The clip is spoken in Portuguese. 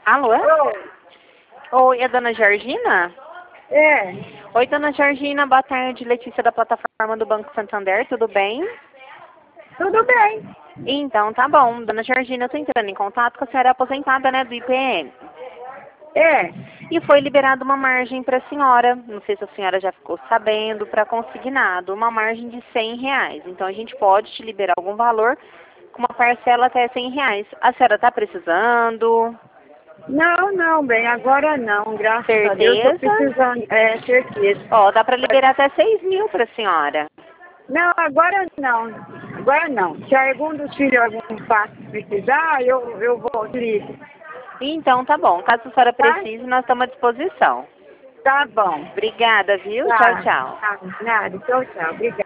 Alô? Oi. Oi, é a dona Georgina? É, Oi, dona Georgina, boa tarde. Letícia da plataforma do Banco Santander, tudo bem? tudo bem. Então, tá bom. Dona Georgina, eu tô entrando em contato com a senhora aposentada, né, do IPM. É, E foi liberada uma margem para a senhora, não sei se a senhora já ficou sabendo, para consignado, uma margem de R$ 100. Então, a gente pode te liberar algum valor com uma parcela até R$ 100. A senhora está precisando? não, bem, agora não, graças a Deus, tô Certeza? precisando, certeza. Ó, dá para liberar até 6.000 para a senhora. Não, agora não. Se algum dos filhos, algum passo precisar, eu vou, te ligo. Então, tá bom. Caso a senhora Tá? precise, nós estamos à disposição. Tá bom. Obrigada, viu? Tchau, Tá, tchau. tá, nada, tchau, obrigada.